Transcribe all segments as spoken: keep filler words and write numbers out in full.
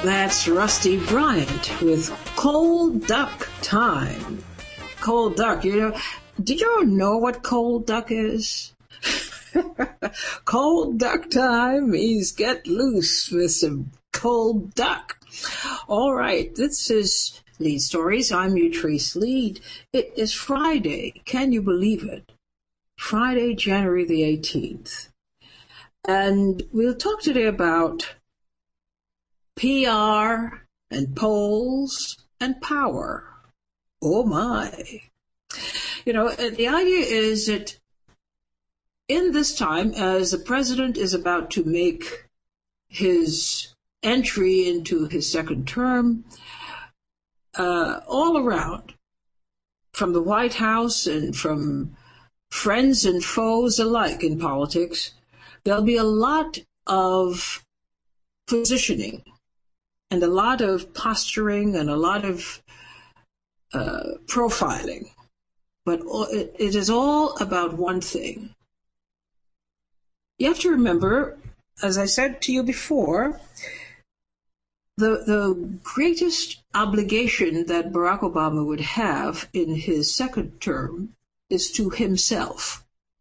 That's Rusty Bryant with Cold Duck Time. Cold duck, you know, did you all know what cold duck is? Cold duck time means get loose with some cold duck. All right, this is Lead Stories. I'm Utrice Lead. It is Friday. Can you believe it? Friday, January the eighteenth. And we'll talk today about P R and polls and power. Oh my. You know, the idea is that in this time, as the president is about to make his entry into his second term, uh, all around, from the White House and from friends and foes alike in politics, there'll be a lot of positioning and a lot of posturing and a lot of uh, profiling. But it, it is all about one thing. You have to remember, as I said to you before, the, the greatest obligation that Barack Obama would have in his second term is to himself.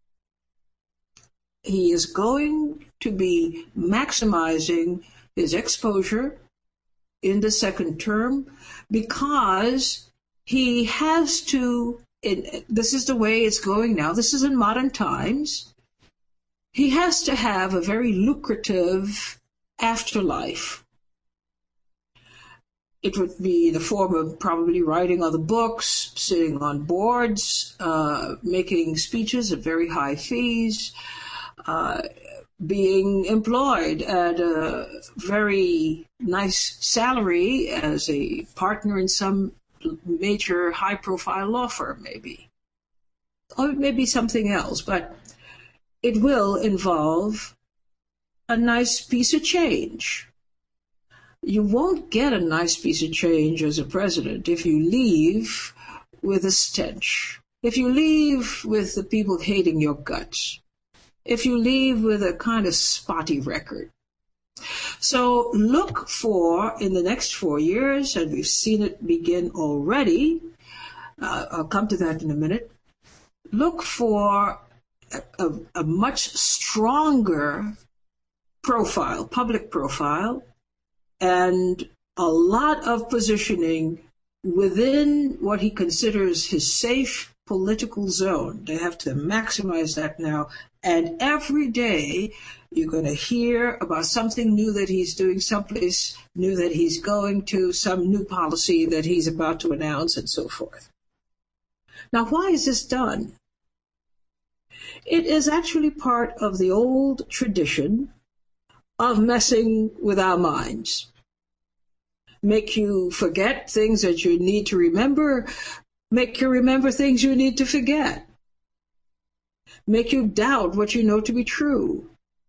He is going to be maximizing his exposure in the second term because he has to, it, this is the way it's going now, this is in modern times, he has to have a very lucrative afterlife. It would be in the form of probably writing other books, sitting on boards, uh, making speeches at very high fees, uh, being employed at a very nice salary as a partner in some major high-profile law firm, maybe. Or maybe something else, but it will involve a nice piece of change. You won't get a nice piece of change as a president if you leave with a stench, if you leave with the people hating your guts, if you leave with a kind of spotty record. So look for, in the next four years, and we've seen it begin already, uh, I'll come to that in a minute, look for a, a, a much stronger profile, public profile, and a lot of positioning within what he considers his safe political zone. They have to maximize that now. And every day you're going to hear about something new that he's doing, someplace new that he's going to, some new policy that he's about to announce, and so forth. Now, why is this done? It is actually part of the old tradition of messing with our minds. Make you forget things that you need to remember, make you remember things you need to forget, make you doubt what you know to be true.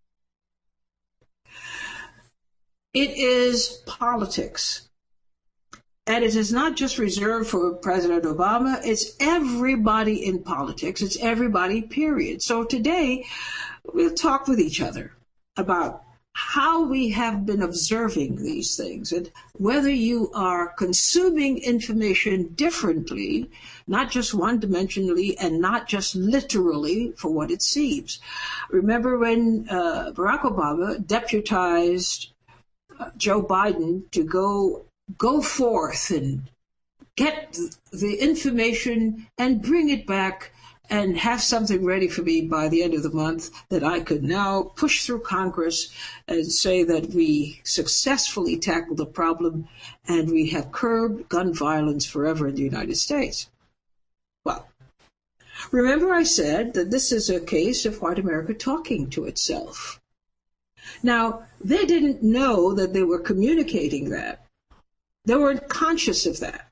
It is politics. And it is not just reserved for President Obama, it's everybody in politics, it's everybody, period. So today, we'll talk with each other about how we have been observing these things and whether you are consuming information differently, not just one-dimensionally and not just literally for what it seems. Remember when uh, Barack Obama deputized uh, Joe Biden to go go forth and get the information and bring it back and have something ready for me by the end of the month that I could now push through Congress and say that we successfully tackled the problem and we have curbed gun violence forever in the United States. Well, remember I said that this is a case of white America talking to itself. Now, they didn't know that they were communicating that. They weren't conscious of that.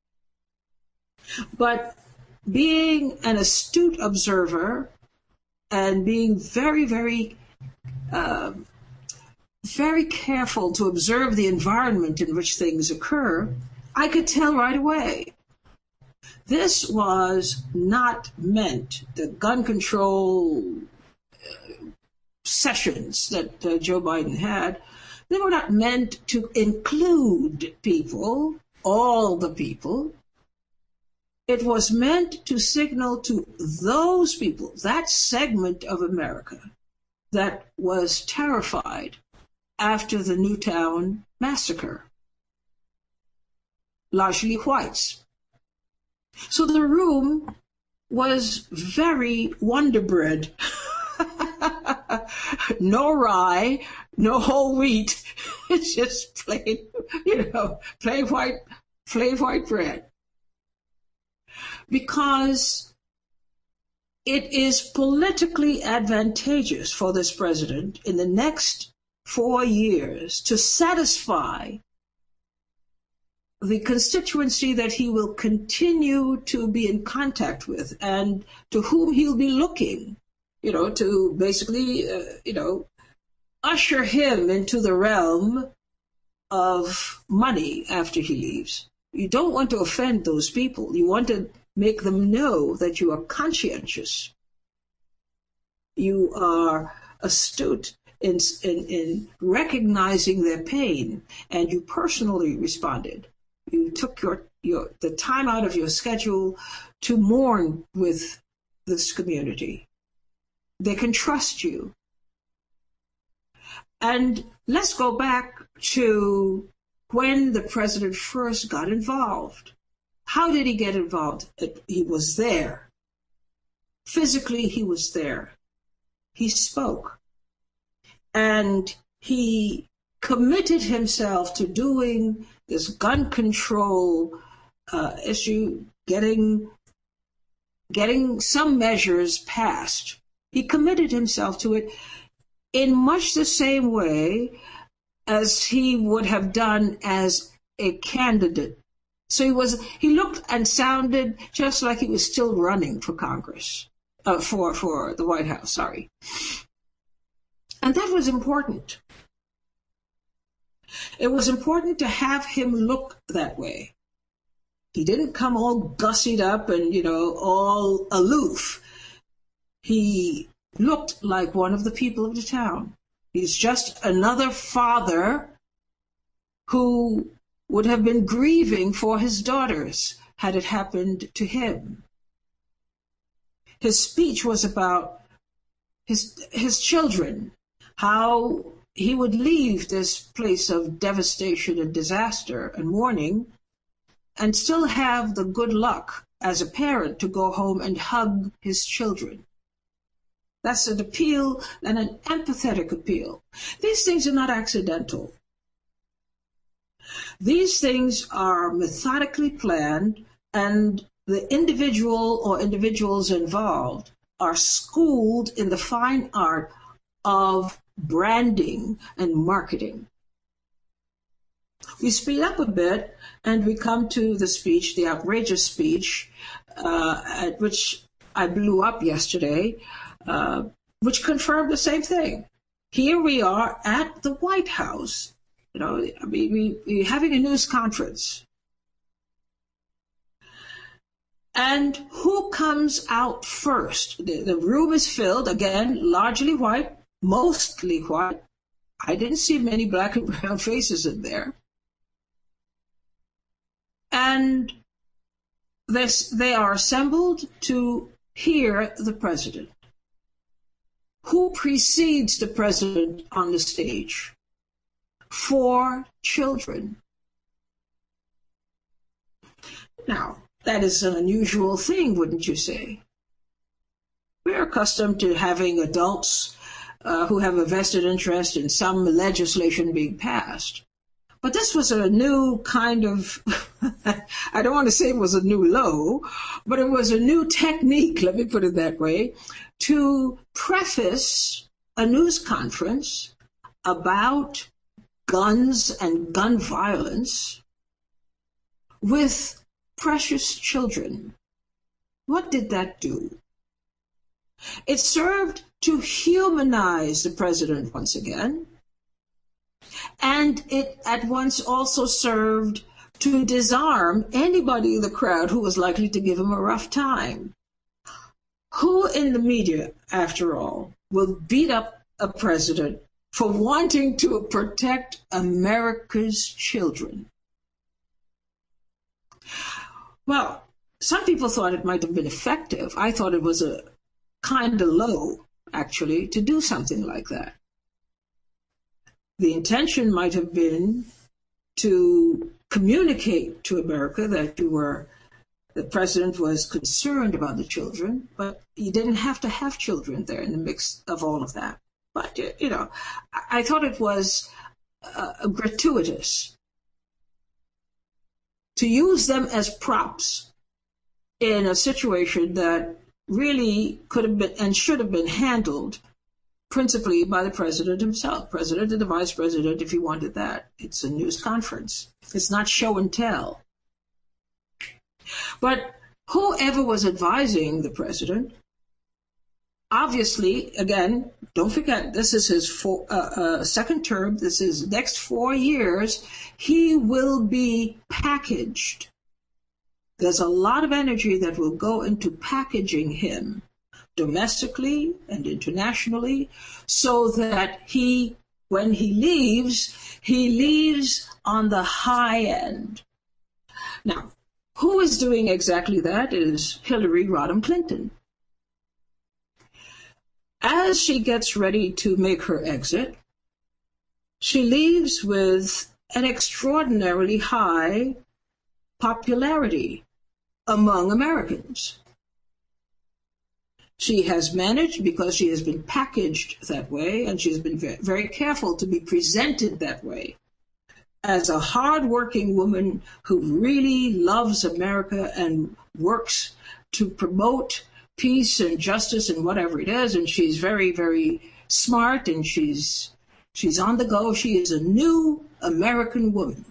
But being an astute observer and being very, very, uh, very careful to observe the environment in which things occur, I could tell right away. This was not meant, the gun control uh, sessions that uh, Joe Biden had, They were not meant to include people, all the people. It was meant to signal to those people, that segment of America that was terrified after the Newtown massacre, largely whites. So the room was very Wonder Bread. No rye, no whole wheat. It's just plain, you know, plain white, plain white bread. Because it is politically advantageous for this president in the next four years to satisfy the constituency that he will continue to be in contact with and to whom he'll be looking, you know, to basically, uh, you know, usher him into the realm of money after he leaves. You don't want to offend those people. You want to make them know that you are conscientious. You are astute in, in, in recognizing their pain, and you personally responded. You took your, your the time out of your schedule to mourn with this community. They can trust you. And let's go back to when the president first got involved. How did he get involved? He was there. Physically, he was there. He spoke. And he committed himself to doing this gun control uh, issue, getting, getting some measures passed. He committed himself to it in much the same way as he would have done as a candidate. So he was, he looked and sounded just like he was still running for Congress, uh, for, for the White House, sorry. And that was important. It was important to have him look that way. He didn't come all gussied up and, you know, all aloof. He looked like one of the people of the town. He's just another father who would have been grieving for his daughters had it happened to him. His speech was about his, his children, how he would leave this place of devastation and disaster and mourning and still have the good luck as a parent to go home and hug his children. That's an appeal and an empathetic appeal. These things are not accidental. These things are methodically planned, and the individual or individuals involved are schooled in the fine art of branding and marketing. We speed up a bit and we come to the speech, the outrageous speech, uh, at which I blew up yesterday, uh, which confirmed the same thing. Here we are at the White House. You know, I mean, we, we're having a news conference. And who comes out first? The, the room is filled, again, largely white, mostly white. I didn't see many black and brown faces in there. And this, they are assembled to hear the president. Who precedes the president on the stage? Four children. Now, that is an unusual thing, wouldn't you say? We're accustomed to having adults uh, who have a vested interest in some legislation being passed. But this was a new kind of, I don't want to say it was a new low, but it was a new technique, let me put it that way, to preface a news conference about guns and gun violence with precious children. What did that do? It served to humanize the president once again, and it at once also served to disarm anybody in the crowd who was likely to give him a rough time. Who in the media, after all, will beat up a president for wanting to protect America's children. Well, some people thought it might have been effective. I thought it was a kind of low, actually, to do something like that. The intention might have been to communicate to America that you were, the president was concerned about the children, but you didn't have to have children there in the mix of all of that. But, you know, I thought it was uh, gratuitous to use them as props in a situation that really could have been and should have been handled principally by the president himself, president and the vice president, if he wanted that. It's a news conference. It's not show and tell. But whoever was advising the president, obviously, again, don't forget, this is his four, uh, uh, second term. This is next four years. He will be packaged. There's a lot of energy that will go into packaging him domestically and internationally so that he, when he leaves, he leaves on the high end. Now, who is doing exactly that is Hillary Rodham Clinton. As she gets ready to make her exit, she leaves with an extraordinarily high popularity among Americans. She has managed, because she has been packaged that way, and she's been very careful to be presented that way, as a hardworking woman who really loves America and works to promote peace and justice and whatever it is, and she's very, very smart, and she's she's on the go. She is a new American woman.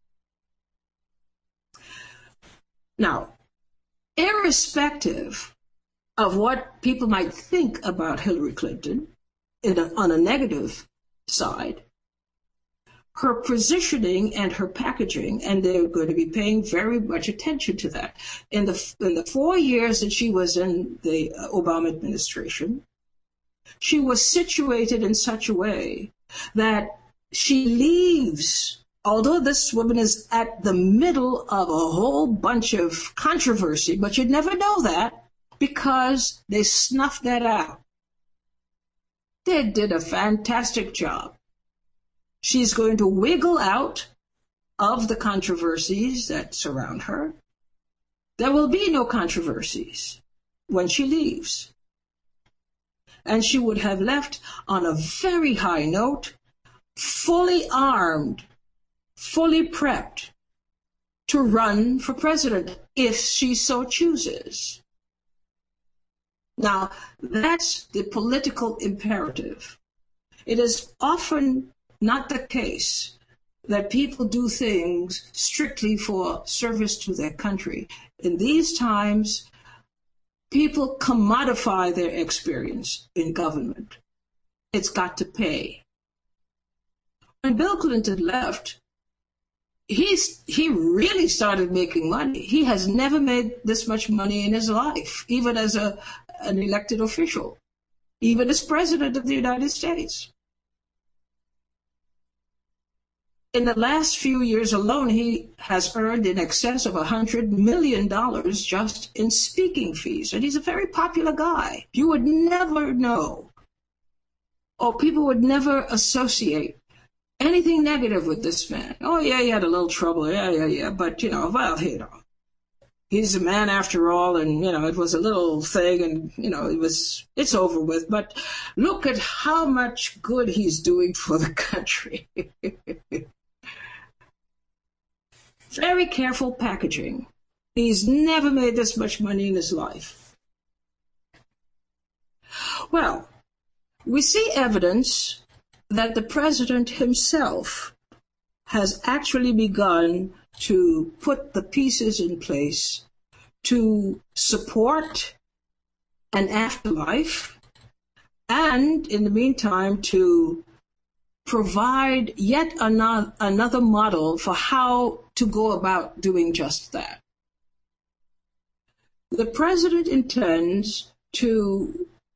Now, irrespective of what people might think about Hillary Clinton in a, on a negative side, her positioning and her packaging, and they're going to be paying very much attention to that. In the, in the four years that she was in the Obama administration, she was situated in such a way that she leaves, although this woman is at the middle of a whole bunch of controversy, but you'd never know that because they snuffed that out. They did a fantastic job. She's going to wiggle out of the controversies that surround her. There will be no controversies when she leaves. And she would have left on a very high note, fully armed, fully prepped to run for president if she so chooses. Now, that's the political imperative. It is often not the case that people do things strictly for service to their country. In these times, people commodify their experience in government. It's got to pay. When Bill Clinton left, he's, he really started making money. He has never made this much money in his life, even as a, an elected official, even as president of the United States. In the last few years alone, he has earned in excess of one hundred million dollars just in speaking fees. And he's a very popular guy. You would never know, or people would never associate anything negative with this man. Oh, yeah, he had a little trouble. Yeah, yeah, yeah. But, you know, well, you know, he's a man after all. And, you know, it was a little thing and, you know, it was, it's over with. But look at how much good he's doing for the country. Very careful packaging. He's never made this much money in his life. Well, we see evidence that the president himself has actually begun to put the pieces in place to support an afterlife and, in the meantime, to provide yet another, another model for how to go about doing just that. The president intends to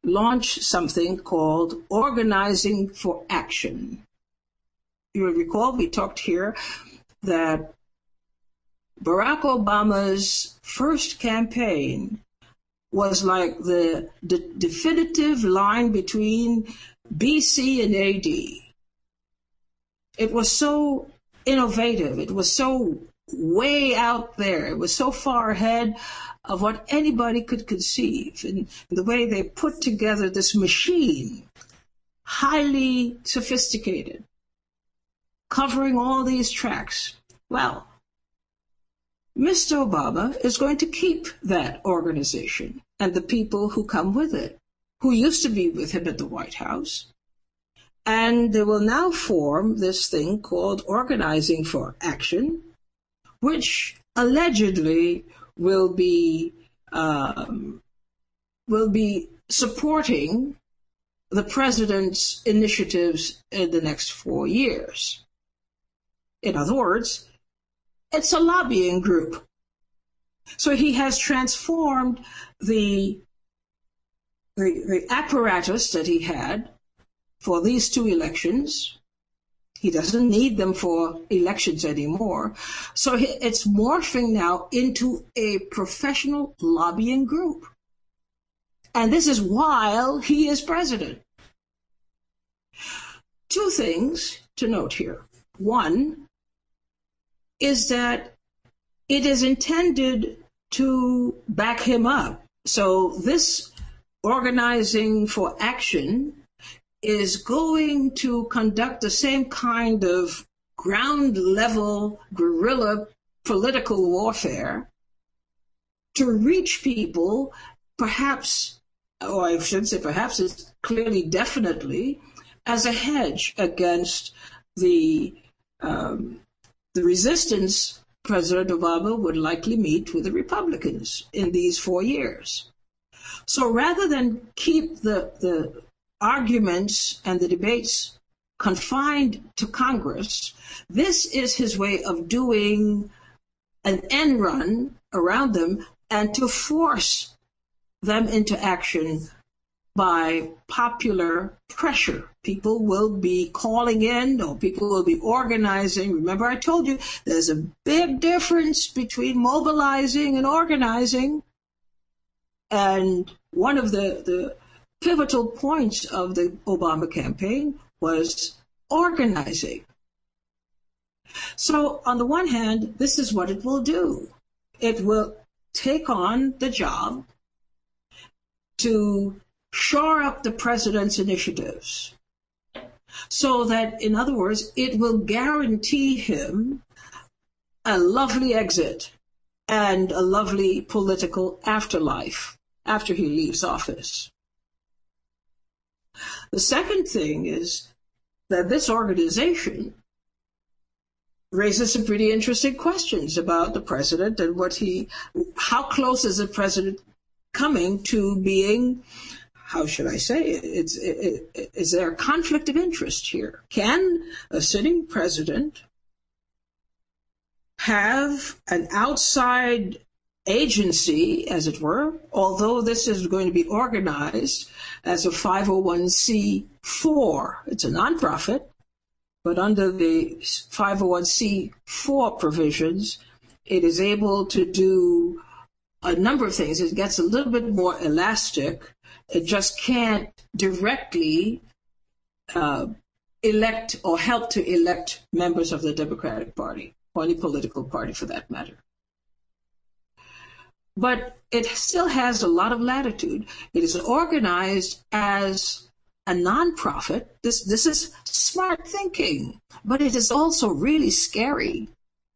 launch something called Organizing for Action. You will recall we talked here that Barack Obama's first campaign was like the, the definitive line between B C and A D. It was so innovative. It was so way out there. It was so far ahead of what anybody could conceive. And the way they put together this machine, highly sophisticated, covering all these tracks. Well, Mister Obama is going to keep that organization and the people who come with it, who used to be with him at the White House. And they will now form this thing called Organizing for Action, which allegedly will be um, will be supporting the president's initiatives in the next four years. In other words, it's a lobbying group. So he has transformed the, the, the apparatus that he had for these two elections. He doesn't need them for elections anymore. So it's morphing now into a professional lobbying group. And this is while he is president. Two things to note here. One is that it is intended to back him up. So this Organizing for Action is going to conduct the same kind of ground-level guerrilla political warfare to reach people, perhaps, or I should say perhaps it's clearly, definitely, as a hedge against the um, the resistance President Obama would likely meet with the Republicans in these four years. So rather than keep the, the arguments and the debates confined to Congress, this is his way of doing an end run around them and to force them into action by popular pressure. People will be calling in, or people will be organizing. Remember, I told you there's a big difference between mobilizing and organizing. And one of the, the pivotal points of the Obama campaign was organizing. So on the one hand, this is what it will do. It will take on the job to shore up the president's initiatives so that, in other words, it will guarantee him a lovely exit and a lovely political afterlife after he leaves office. The second thing is that this organization raises some pretty interesting questions about the president and what he, how close is the president coming to being, how should I say it, it's, it, it, is there a conflict of interest here? Can a sitting president have an outside agency, as it were, although this is going to be organized as a five oh one c four. It's a nonprofit, but under the five oh one c four provisions, it is able to do a number of things. It gets a little bit more elastic. It just can't directly uh, elect or help to elect members of the Democratic Party, or any political party for that matter. But it still has a lot of latitude. It is organized as a nonprofit. This, this is smart thinking, but it is also really scary.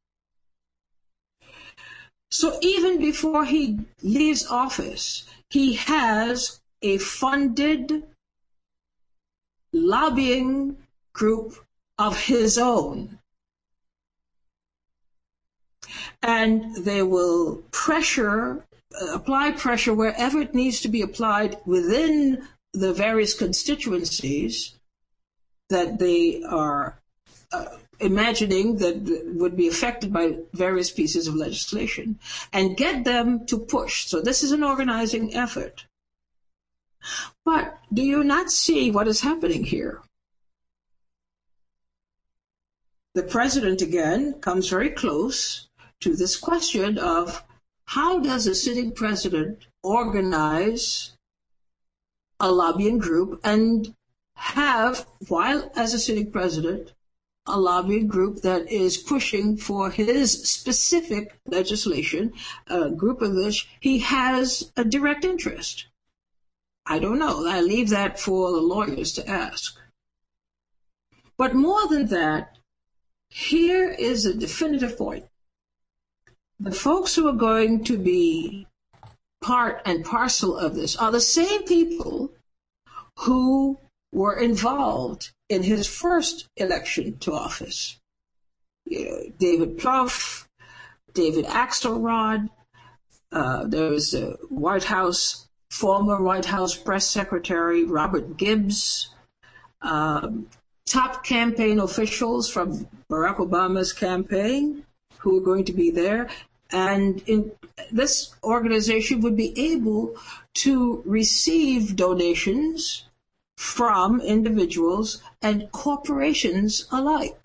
So even before he leaves office, he has a funded lobbying group of his own. And they will pressure, uh, apply pressure wherever it needs to be applied within the various constituencies that they are uh, imagining that would be affected by various pieces of legislation, and get them to push. So this is an organizing effort. But do you not see what is happening here? The president, again, comes very close to this question of how does a sitting president organize a lobbying group and have, while as a sitting president, a lobbying group that is pushing for his specific legislation, a group in which he has a direct interest. I don't know. I leave that for the lawyers to ask. But more than that, here is a definitive point. The folks who are going to be part and parcel of this are the same people who were involved in his first election to office. You know, David Plouffe, David Axelrod, uh, there was a White House, former White House press secretary, Robert Gibbs, um, top campaign officials from Barack Obama's campaign who are going to be there. And in, this organization would be able to receive donations from individuals and corporations alike.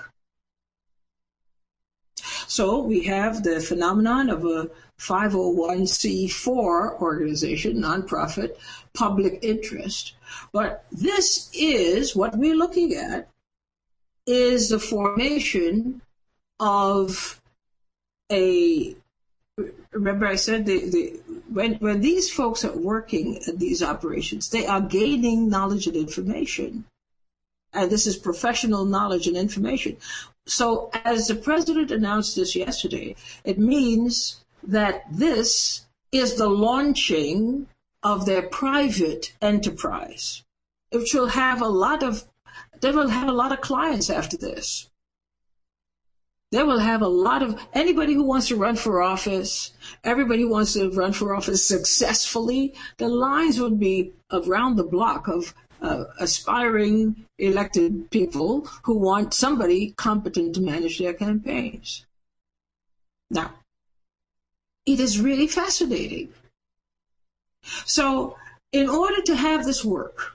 So we have the phenomenon of a five oh one c four organization, nonprofit, public interest. But this is what we're looking at, is the formation of a, remember I said the, the when when these folks are working at these operations, they are gaining knowledge and information. And this is professional knowledge and information. So as the president announced this yesterday, it means that this is the launching of their private enterprise, which will have a lot of, they will have a lot of clients after this. They will have a lot of, anybody who wants to run for office, everybody who wants to run for office successfully, the lines would be around the block of uh, aspiring elected people who want somebody competent to manage their campaigns. Now, it is really fascinating. So, in order to have this work,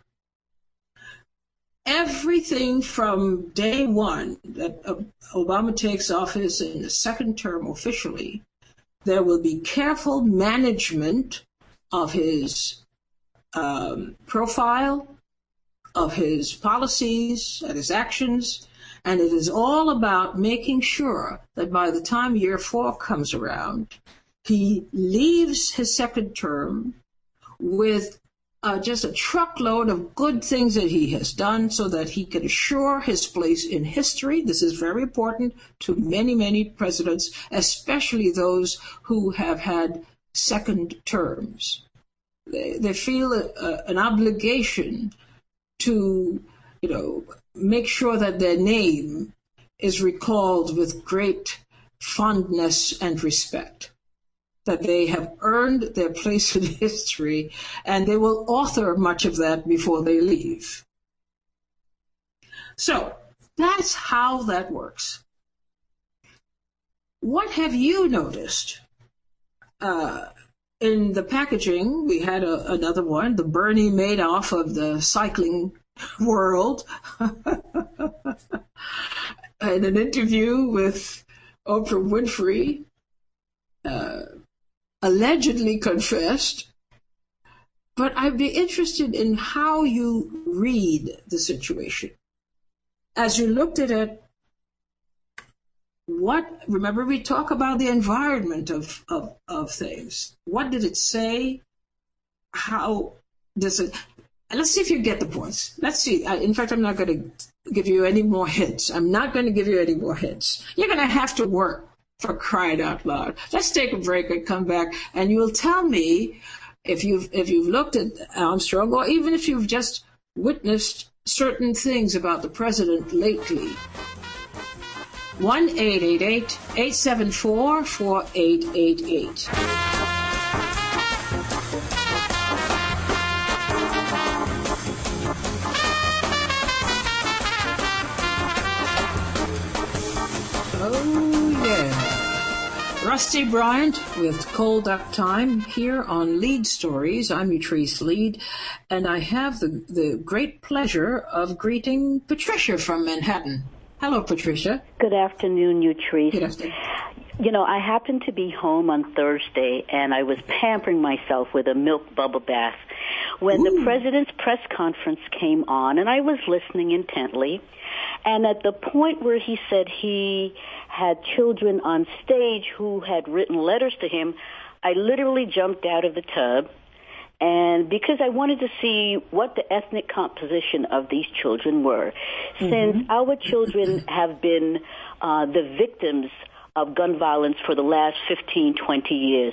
everything from day one that Obama takes office in the second term officially, there will be careful management of his um, profile, of his policies and his actions, and it is all about making sure that by the time year four comes around, he leaves his second term with Uh, just a truckload of good things that he has done so that he can assure his place in history. This is very important to many, many presidents, especially those who have had second terms. They, they feel a, a, an obligation to, you know, make sure that their name is recalled with great fondness and respect, that they have earned their place in history, and they will author much of that before they leave. So that's how that works. What have you noticed? Uh, in the packaging, we had a, another one, the Bernie Madoff of the cycling world. In an interview with Oprah Winfrey, uh, allegedly confessed, but I'd be interested in how you read the situation. As you looked at it, what, remember we talk about the environment of, of, of things. What did it say? How does it, let's see if you get the points. Let's see. I, in fact, I'm not going to give you any more hints. I'm not going to give you any more hints. You're going to have to work, for crying out loud. Let's take a break and come back, and you'll tell me if you've if you've looked at Armstrong, or even if you've just witnessed certain things about the president lately. one eight eight eight, eight seven four, four eight eight eight. Oh, yeah. Rusty Bryant with Coal Duck Time here on Lead Stories. I'm Utrice Lead, and I have the, the great pleasure of greeting Patricia from Manhattan. Hello, Patricia. Good afternoon, Utrice. Good afternoon. You know, I happened to be home on Thursday, and I was pampering myself with a milk bubble bath when Ooh. the president's press conference came on, and I was listening intently. And at the point where he said he had children on stage who had written letters to him, I literally jumped out of the tub. And because I wanted to see what the ethnic composition of these children were, mm-hmm. since our children have been uh, the victims of gun violence for the last fifteen, twenty years.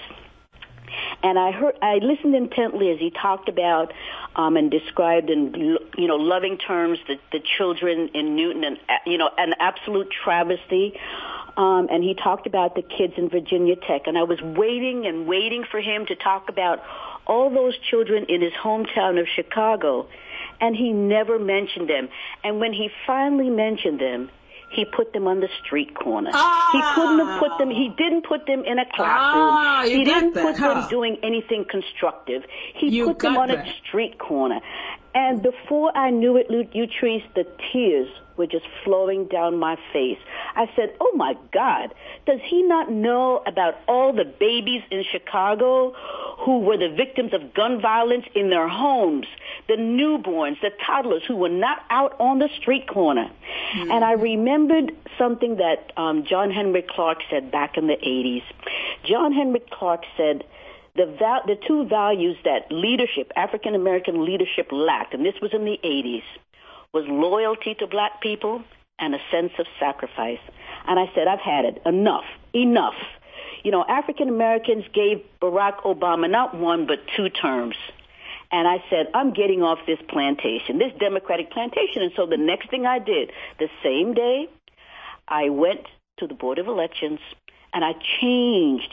And I heard, I listened intently as he talked about um, and described in, you know, loving terms the, the children in Newton, and, you know, an absolute travesty. Um, and he talked about the kids in Virginia Tech. And I was waiting and waiting for him to talk about all those children in his hometown of Chicago. And he never mentioned them. And when he finally mentioned them, he put them on the street corner. Ah. He couldn't have put them, he didn't put them in a classroom. Ah, you he didn't that, put huh? them doing anything constructive. He you put them on that. a street corner. And before I knew it, Utrice, the tears were just flowing down my face. I said, oh, my God, does he not know about all the babies in Chicago who were the victims of gun violence in their homes, the newborns, the toddlers who were not out on the street corner? Mm-hmm. And I remembered something that um, John Henrik Clarke said back in the eighties. John Henrik Clarke said, The, val- the two values that leadership, African-American leadership lacked, and this was in the eighties, was loyalty to black people and a sense of sacrifice. And I said, I've had it. Enough. Enough. You know, African-Americans gave Barack Obama not one but two terms. And I said, I'm getting off this plantation, this Democratic plantation. And so the next thing I did, the same day, I went to the Board of Elections and I changed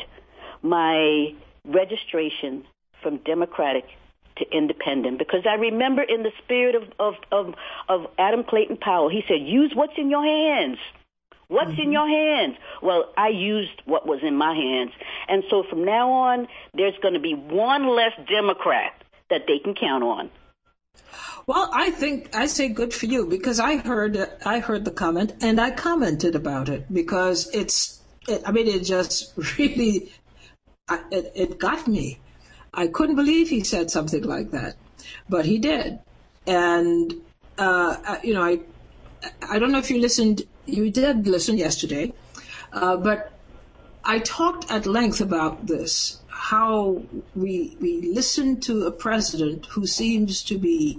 my registration from Democratic to Independent, because I remember in the spirit of, of, of, of Adam Clayton Powell, he said, use what's in your hands. What's mm-hmm. in your hands? Well, I used what was in my hands. And so from now on, there's going to be one less Democrat that they can count on. Well, I think I say good for you, because I heard I heard the comment and I commented about it, because it's it, I mean it just really it, it got me. I couldn't believe he said something like that, but he did. And uh, you know, I I don't know if you listened. You did listen yesterday, uh, but I talked at length about this. How we we listen to a president who seems to be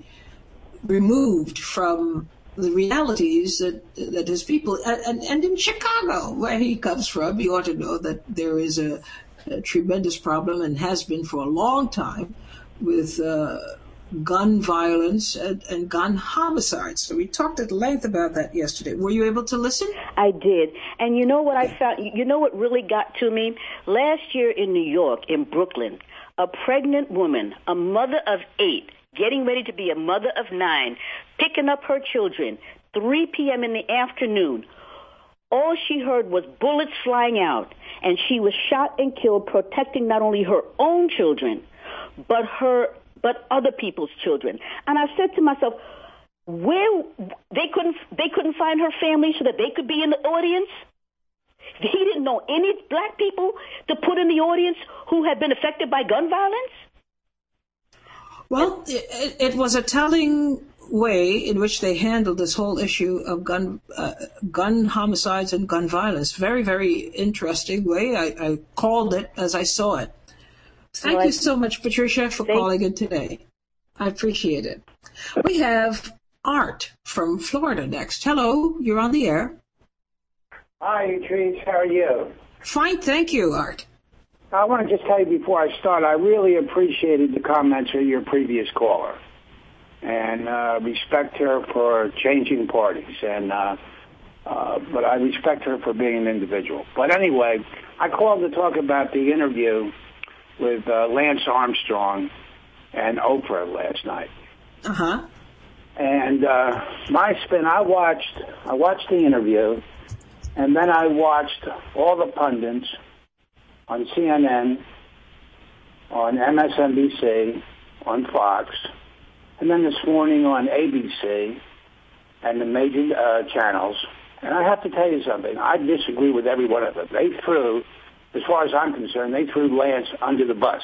removed from the realities that that his people, and, and in Chicago, where he comes from, you ought to know that there is a, a tremendous problem, and has been for a long time, with uh, gun violence and, and gun homicides. So we talked at length about that yesterday. Were you able to listen? I did. And you know what I found? You know what really got to me? Last year in New York, in Brooklyn, a pregnant woman, a mother of eight, getting ready to be a mother of nine, picking up her children, three p.m. in the afternoon. All she heard was bullets flying out, and she was shot and killed protecting not only her own children, but her but other people's children. And I said to myself, where they couldn't they couldn't find her family so that they could be in the audience? He didn't know any black people to put in the audience who had been affected by gun violence? Well, it, it was a telling way in which they handled this whole issue of gun uh, gun homicides and gun violence. Very, very interesting way. I, I called it as I saw it. Thank well, you so much, Patricia, for calling in today. I appreciate it. We have Art from Florida next. Hello, you're on the air. Hi, Utrice. How are you? Fine, thank you, Art. I want to just tell you before I start, I really appreciated the comments of your previous caller, and uh, respect her for changing parties, and uh, uh, but I respect her for being an individual. But anyway, I called to talk about the interview with uh, Lance Armstrong and Oprah last night. Uh-huh. And uh, my spin, I watched, I watched the interview, and then I watched all the pundits on C N N, on M S N B C, on Fox, and then this morning on A B C and the major uh, channels. And I have to tell you something. I disagree with every one of them. They threw, as far as I'm concerned, they threw Lance under the bus.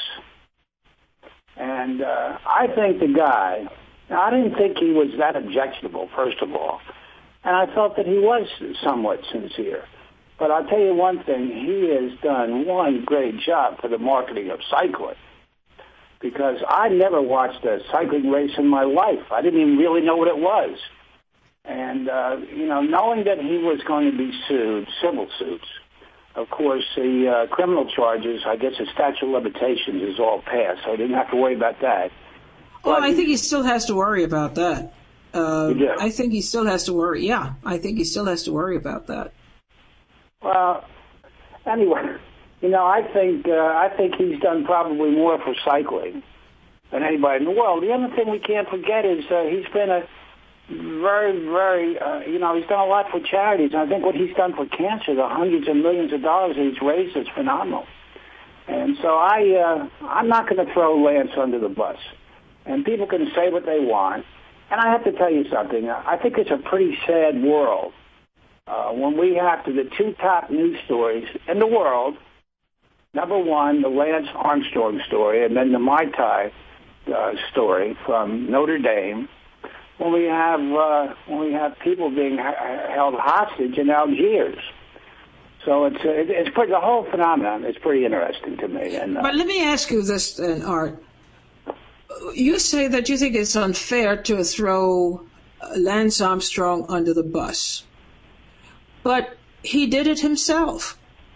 And uh, I think the guy, now I didn't think he was that objectionable, first of all. And I felt that he was somewhat sincere. But I'll tell you one thing, he has done one great job for the marketing of cycling. Because I never watched a cycling race in my life. I didn't even really know what it was. And, uh, you know, knowing that he was going to be sued, civil suits, of course, the uh, criminal charges, I guess the statute of limitations is all passed, so I didn't have to worry about that. Well, but I think he still has to worry about that. Uh, you do? I think he still has to worry. Yeah, I think he still has to worry about that. Well, anyway, you know, I think uh, I think he's done probably more for cycling than anybody in the world. The other thing we can't forget is uh, he's been a very, very, uh, you know, he's done a lot for charities. And I think what he's done for cancer, the hundreds of millions of dollars that he's raised, is phenomenal. And so I, uh, I'm not going to throw Lance under the bus. And people can say what they want. And I have to tell you something. I think it's a pretty sad world uh, when we have to, the two top news stories in the world, number one, the Lance Armstrong story, and then the Mai Tai uh, story from Notre Dame, when we have uh, when we have people being ha- held hostage in Algiers. So it's uh, it's pretty, the whole phenomenon is pretty interesting to me. And uh, but let me ask you this, then, Art. You say that you think it's unfair to throw Lance Armstrong under the bus, but he did it himself.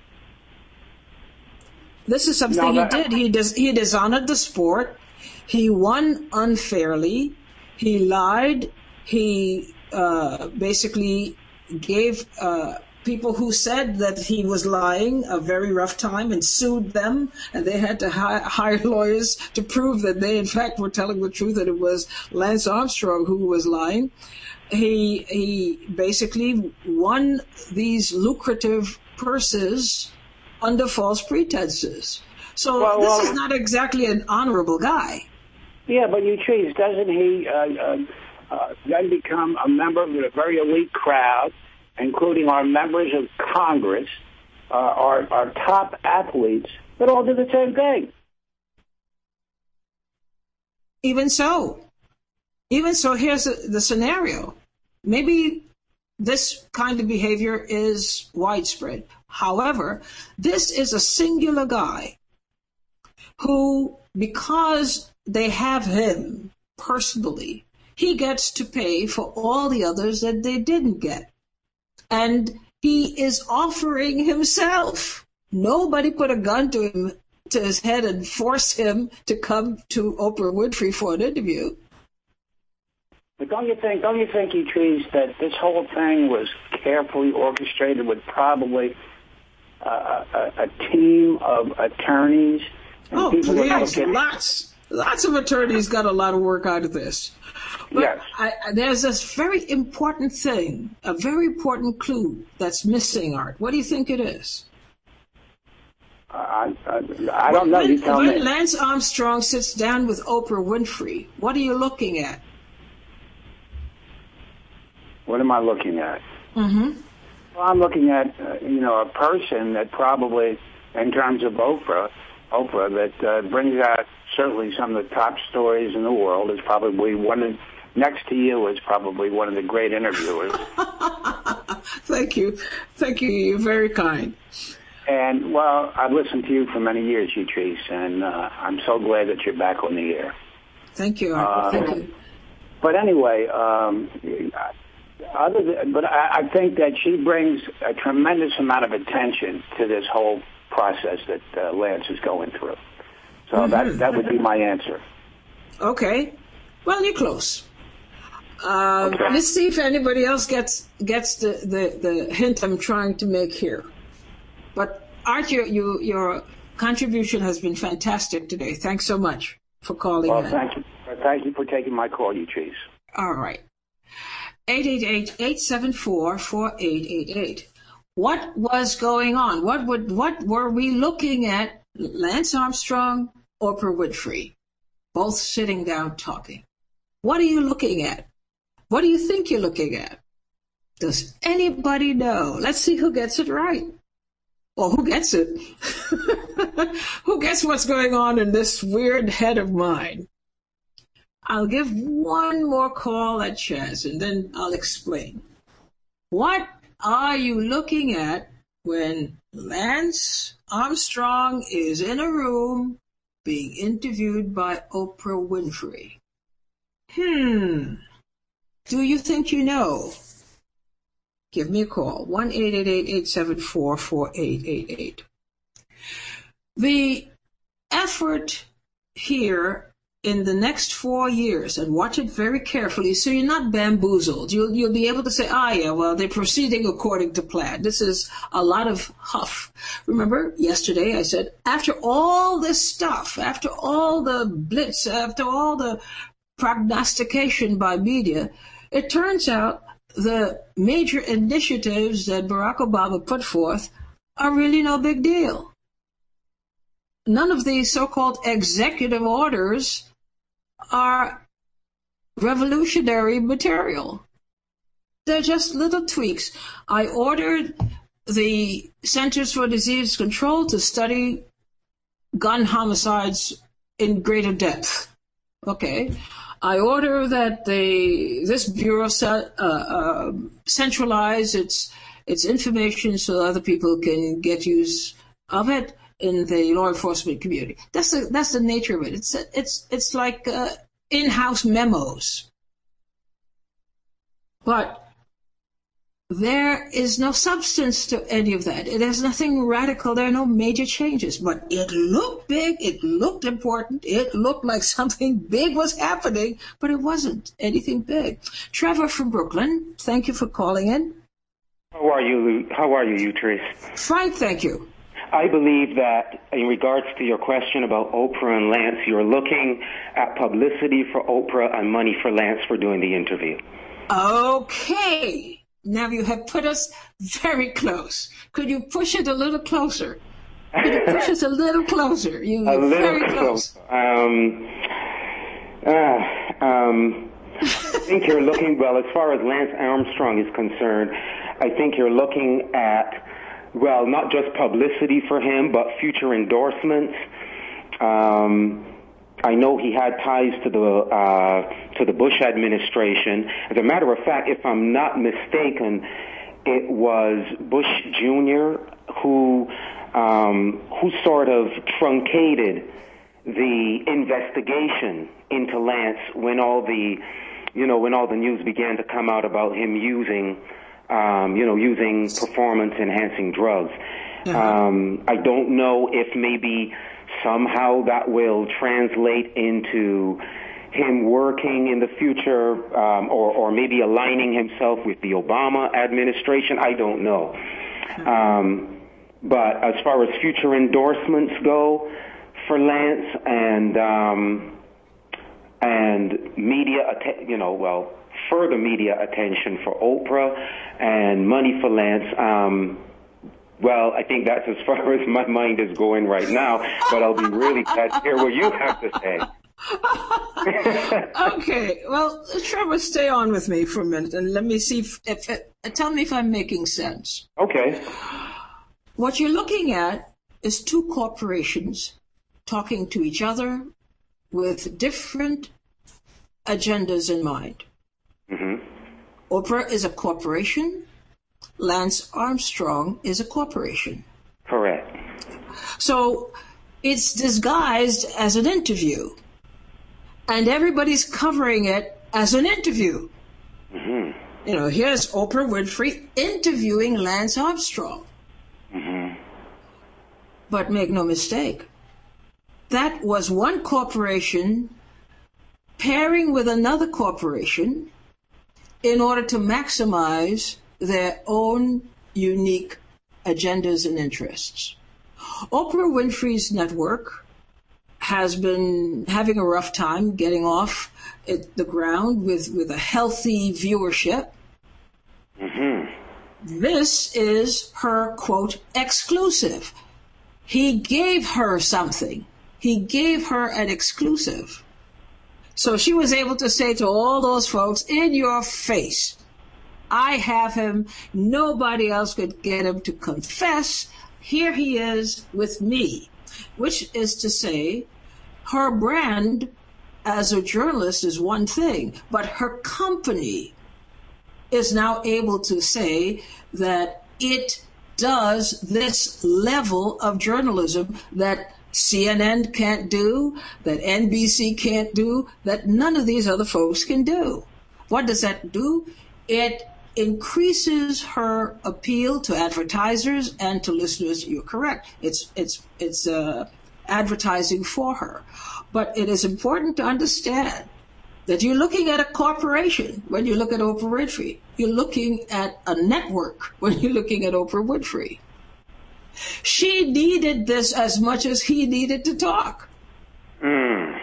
This is something No, he that, did. He dis- he dishonored the sport. He won unfairly. He lied. He uh, basically gave uh, people who said that he was lying a very rough time and sued them, and they had to hi- hire lawyers to prove that they, in fact, were telling the truth, that it was Lance Armstrong who was lying. He he basically won these lucrative purses under false pretenses. So well, this well, is not exactly an honorable guy. Yeah, but you trees, doesn't he uh, uh, uh, then become a member of a very elite crowd, including our members of Congress, uh, our, our top athletes, that all do the same thing? Even so, even so, here's the, the scenario. Maybe this kind of behavior is widespread. However, this is a singular guy who, because they have him personally, he gets to pay for all the others that they didn't get. And he is offering himself. Nobody put a gun to him, to his head, and forced him to come to Oprah Winfrey for an interview. But don't you think, don't you think, you trees, that this whole thing was carefully orchestrated with probably a, a, a team of attorneys? And oh, people please, looking... lots. Lots of attorneys got a lot of work out of this. But yes. I, there's this very important thing, a very important clue that's missing, Art. What do you think it is? I, I, I don't know. When, you tell when me. Lance Armstrong sits down with Oprah Winfrey, what are you looking at? What am I looking at? Mm-hmm. Well, I'm looking at, uh, you know, a person that probably, in terms of Oprah, Oprah, that uh, brings out certainly some of the top stories in the world. Is probably one of, next to you is probably one of the great interviewers. Thank you. Thank you. You're very kind. And, well, I've listened to you for many years, Utrice, and uh, I'm so glad that you're back on the air. Thank you, Art. Uh, Thank you. But anyway, um, other than, but I, I think that she brings a tremendous amount of attention to this whole process that uh, Lance is going through. So mm-hmm. that that would be my answer. Okay. Well, you're close. Um, okay. Let's see if anybody else gets gets the, the, the hint I'm trying to make here. But Art, your, your, your contribution has been fantastic today. Thanks so much for calling well, in. Well, thank you. Thank you for taking my call, Utrice. All right. eight eight eight, eight seven four, four eight eight eight. What was going on? What would, what were we looking at? Lance Armstrong, Oprah Winfrey, both sitting down talking. What are you looking at? What do you think you're looking at? Does anybody know? Let's see who gets it right. Or who gets it? Who gets what's going on in this weird head of mine? I'll give one more call at Chaz, and then I'll explain. What are you looking at when Lance Armstrong is in a room being interviewed by Oprah Winfrey? Hmm. Do you think you know? Give me a call, one eight eight eight, eight seven four, four eight eight eight. The effort here in the next four years, and watch it very carefully so you're not bamboozled. You'll, you'll be able to say, ah, yeah, well, they're proceeding according to plan. This is a lot of huff. Remember, yesterday I said, after all this stuff, after all the blitz, after all the prognostication by media, it turns out the major initiatives that Barack Obama put forth are really no big deal. None of these so-called executive orders are revolutionary material. They're just little tweaks. I ordered the Centers for Disease Control to study gun homicides in greater depth. Okay. I order that the this bureau uh, uh, centralize its its information so other people can get use of it in the law enforcement community. That's the that's the nature of it. It's it's it's like uh, in-house memos. But there is no substance to any of that. There's nothing radical. There are no major changes. But it looked big. It looked important. It looked like something big was happening, but it wasn't anything big. Trevor from Brooklyn, thank you for calling in. How are you? How are you, Utrice? Fine, thank you. I believe that in regards to your question about Oprah and Lance, you're looking at publicity for Oprah and money for Lance for doing the interview. Okay. Now you have put us very close. Could you push it a little closer? Could you push us a little closer? You, a little very close. close. Um, uh, um, I think you're looking, well, as far as Lance Armstrong is concerned, I think you're looking at, well, not just publicity for him, but future endorsements. Um, I know he had ties to the uh, to the Bush administration. As a matter of fact, if I'm not mistaken, it was Bush Junior who um, who sort of truncated the investigation into Lance when all the you know when all the news began to come out about him using um, you know using performance enhancing drugs. Mm-hmm. Um, I don't know if maybe somehow that will translate into him working in the future um, or, or maybe aligning himself with the Obama administration. I don't know. Um, but as far as future endorsements go for Lance and um, and media, att- you know, well, further media attention for Oprah and money for Lance, um, well, I think that's as far as my mind is going right now, but I'll be really glad to hear what you have to say. Okay, well, Trevor, stay on with me for a minute and let me see if, if, if tell me if I'm making sense. Okay. What you're looking at is two corporations talking to each other with different agendas in mind. Mm-hmm. Oprah is a corporation. Lance Armstrong is a corporation. Correct. So it's disguised as an interview, and everybody's covering it as an interview. Mm-hmm. You know, here's Oprah Winfrey interviewing Lance Armstrong. Mm-hmm. But make no mistake, that was one corporation pairing with another corporation in order to maximize their own unique agendas and interests. Oprah Winfrey's network has been having a rough time getting off at the ground with, with a healthy viewership. Mm-hmm. this is her, quote, exclusive. He gave her something. He gave her an exclusive. So she was able to say to all those folks, in your face, I have him. Nobody else could get him to confess. Here he is with me, which is to say, her brand as a journalist is one thing, but her company is now able to say that it does this level of journalism that C N N can't do, that N B C can't do, that none of these other folks can do. What does that do? It increases her appeal to advertisers and to listeners. You're correct. It's it's it's uh, advertising for her. But it is important to understand that you're looking at a corporation when you look at Oprah Winfrey. You're looking at a network when you're looking at Oprah Winfrey. She needed this as much as he needed to talk. Mm.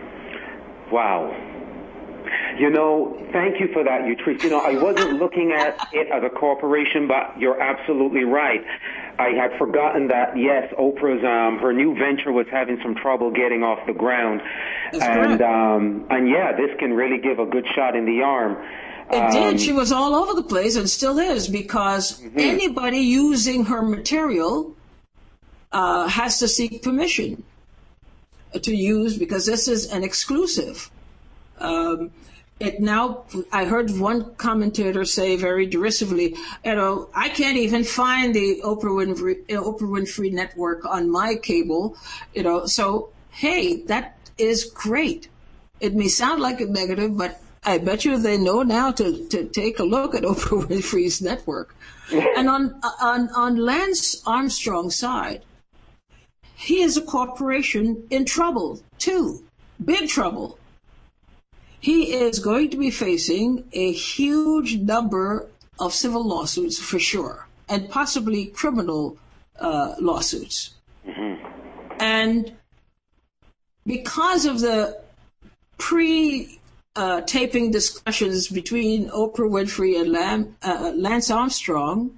Wow. You know, thank you for that, Utrice. You know, I wasn't looking at it as a corporation, but you're absolutely right. I had forgotten that, yes, Oprah's, um, her new venture was having some trouble getting off the ground. That's and, correct. um, and yeah, this can really give a good shot in the arm. It um, did. She was all over the place and still is, because mm-hmm. anybody using her material uh, has to seek permission to use, because this is an exclusive. Um, It now, I heard one commentator say very derisively, you know, I can't even find the Oprah Winfrey, Oprah Winfrey Network on my cable, you know, so, hey, that is great. It may sound like a negative, but I bet you they know now to, to take a look at Oprah Winfrey's network. And on, on, on Lance Armstrong's side, he is a corporation in trouble, too. Big trouble. He is going to be facing a huge number of civil lawsuits for sure, and possibly criminal uh, lawsuits. Mm-hmm. And because of the pre-taping uh, discussions between Oprah Winfrey and Lam, uh, Lance Armstrong,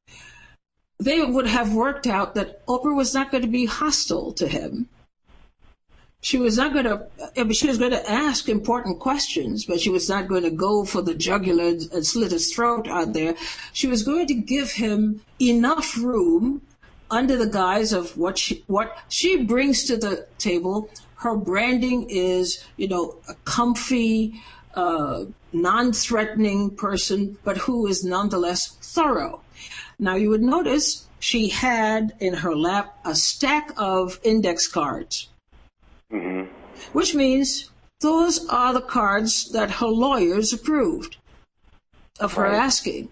they would have worked out that Oprah was not going to be hostile to him. She was not going to, she was going to ask important questions, but she was not going to go for the jugular and slit his throat out there. She was going to give him enough room under the guise of what she, what she brings to the table. Her branding is, you know, a comfy, uh, non-threatening person, but who is nonetheless thorough. Now, you would notice she had in her lap a stack of index cards. Mm-hmm. Which means those are the cards that her lawyers approved of her right. asking.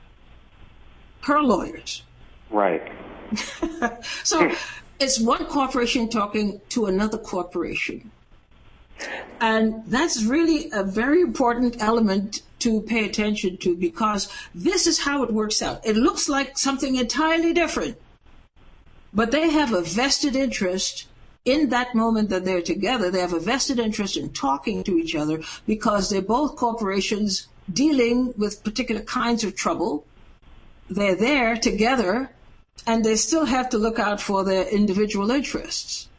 Her lawyers. Right. So it's one corporation talking to another corporation. And that's really a very important element to pay attention to, because this is how it works out. It looks like something entirely different, but they have a vested interest in that moment that they're together. They have a vested interest in talking to each other because they're both corporations dealing with particular kinds of trouble. They're there together, and they still have to look out for their individual interests.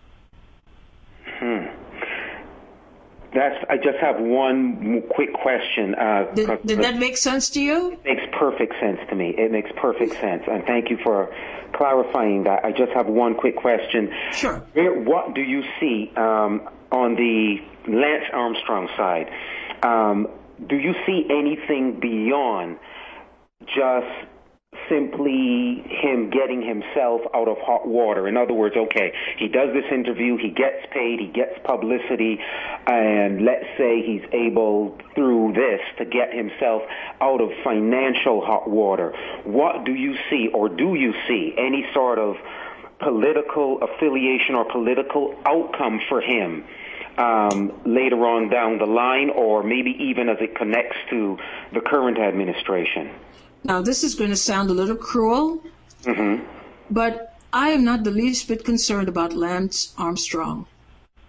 Hmm. That's. I just have one quick question. Uh, did, did that make sense to you? It makes perfect sense to me. It makes perfect sense, and thank you for clarifying that. I just have one quick question. Sure. Where, what do you see um, on the Lance Armstrong side? Um, do you see anything beyond just simply him getting himself out of hot water? In other words, okay, he does this interview, he gets paid, he gets publicity, and let's say he's able through this to get himself out of financial hot water. What do you see, or do you see any sort of political affiliation or political outcome for him um, later on down the line, or maybe even as it connects to the current administration? Now, this is going to sound a little cruel, mm-hmm. but I am not the least bit concerned about Lance Armstrong.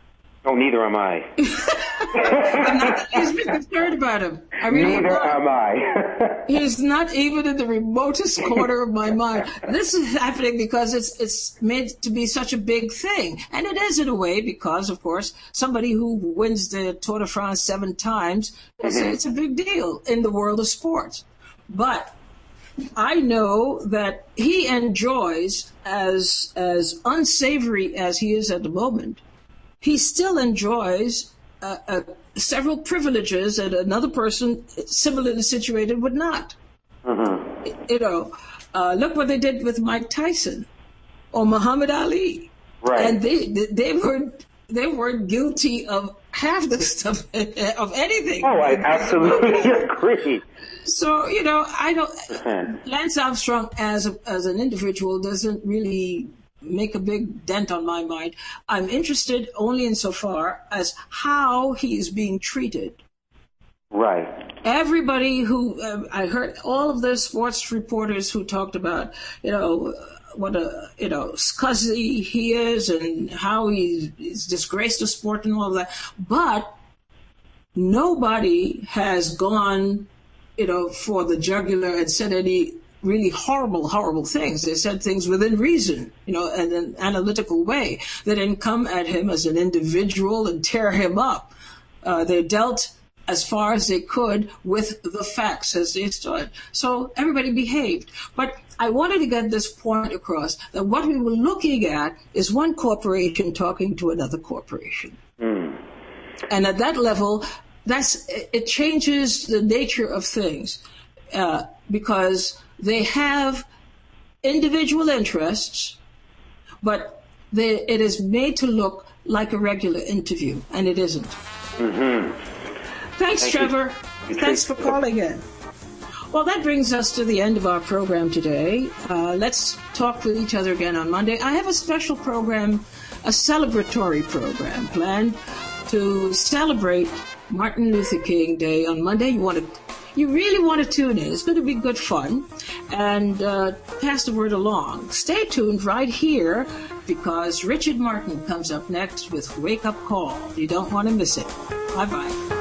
Oh, neither am I. I'm not the least bit concerned about him. I really Neither not. am I. He's not even in the remotest corner of my mind. This is happening because it's it's made to be such a big thing. And it is in a way because, of course, somebody who wins the Tour de France seven times, it's, mm-hmm. it's a big deal in the world of sports. But I know that he enjoys, as as unsavory as he is at the moment, he still enjoys uh, uh, several privileges that another person similarly situated would not. Mm-hmm. You know, uh, look what they did with Mike Tyson or Muhammad Ali. Right. And they they weren't they weren't guilty of half the stuff of anything. Oh, I absolutely agree. So, you know, I don't. Lance Armstrong as a, as an individual doesn't really make a big dent on my mind. I'm interested only insofar as how he is being treated. Right. Everybody who uh, I heard, all of the sports reporters who talked about, you know, what a you know scuzzy he is and how he, he's disgraced the sport and all of that, but nobody has gone, you know, for the jugular and said any really horrible, horrible things. They said things within reason, you know, in an analytical way. They didn't come at him as an individual and tear him up. Uh, they dealt as far as they could with the facts as they stood. So everybody behaved. But I wanted to get this point across, that what we were looking at is one corporation talking to another corporation. Mm. And at that level, that's it changes the nature of things, uh, because they have individual interests, but they, it is made to look like a regular interview, and it isn't. Mm-hmm. Thanks, Thank Trevor. You. Thanks for calling in. Well, that brings us to the end of our program today. Uh, let's talk with each other again on Monday. I have a special program, a celebratory program planned to celebrate Martin Luther King Day on Monday. You want to, you really want to tune in. It's going to be good fun, and uh, pass the word along. Stay tuned right here, because Richard Martin comes up next with Wake Up Call. You don't want to miss it. Bye bye.